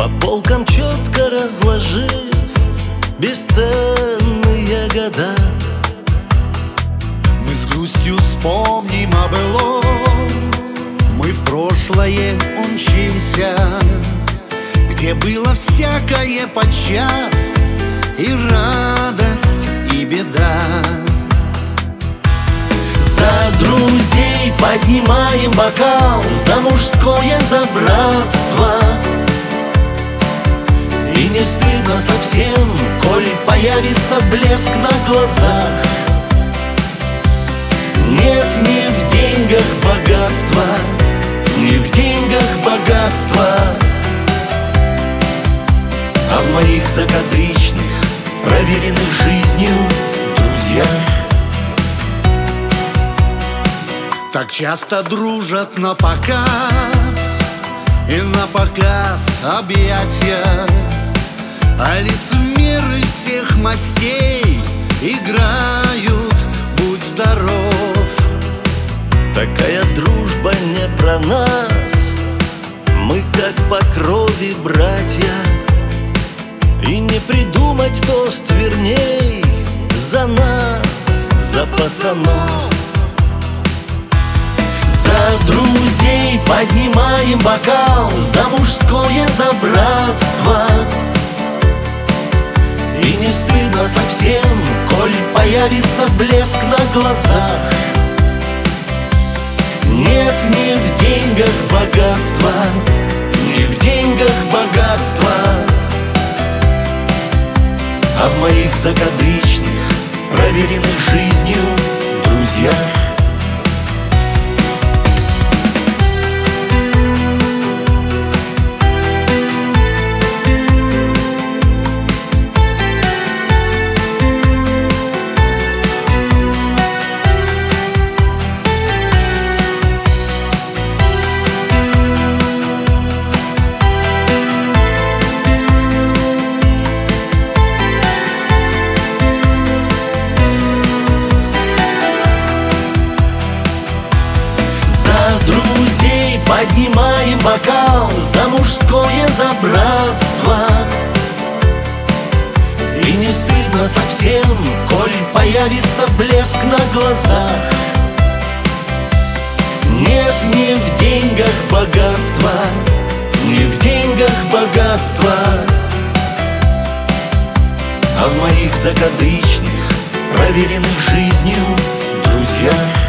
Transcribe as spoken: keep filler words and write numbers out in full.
по полкам четко разложив бесценные года. Мы с грустью вспомним о былом, мы в прошлое умчимся, где было всякое подчас, и радость, и беда. За друзей поднимаем бокал, за мужское, за братство. И не стыдно совсем, коль появится блеск на глазах. Нет ни в деньгах богатства, ни в деньгах богатства, а в моих закадычных, проверенных жизнью друзьях. Так часто дружат на показ, и на показ объятия, а лицемеры всех мастей играют «Будь здоров». Такая дружба не про нас, мы как по крови братья. И не придумать тост верней за нас, за пацанов. За друзей поднимаем бокал, за мужское, за братство. И не стыдно совсем, коль появится блеск на глазах. Нет ни в деньгах богатства, ни в деньгах богатства, а в моих закадычных, проверенных жизнью друзьях. Поднимаем бокал за мужское, за братство. И не стыдно совсем, коль появится блеск на глазах. Нет ни в деньгах богатства, ни в деньгах богатства, а в моих закадычных, проверенных жизнью друзьях.